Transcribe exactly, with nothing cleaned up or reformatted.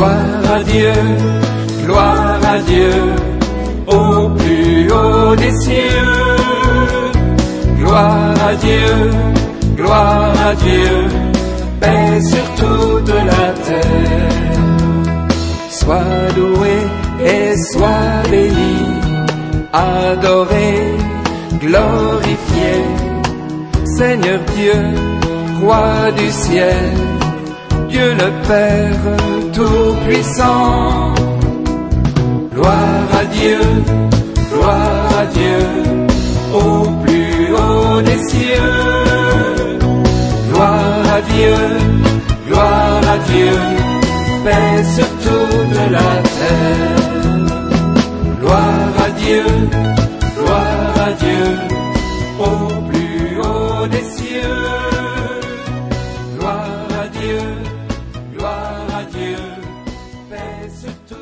Gloire à Dieu, gloire à Dieu, au plus haut des cieux. Gloire à Dieu, gloire à Dieu, paix sur toute la terre. Sois loué et sois béni, adoré, glorifié, Seigneur Dieu, Roi du ciel, Dieu le Père Tout-Puissant. Gloire à Dieu, gloire à Dieu, au plus haut des cieux. Gloire à Dieu, gloire à Dieu, paix sur toute la terre. Gloire à Dieu, gloire à Dieu, au plus haut des cieux. Gloire à Dieu, gloire à Dieu, paix sur toute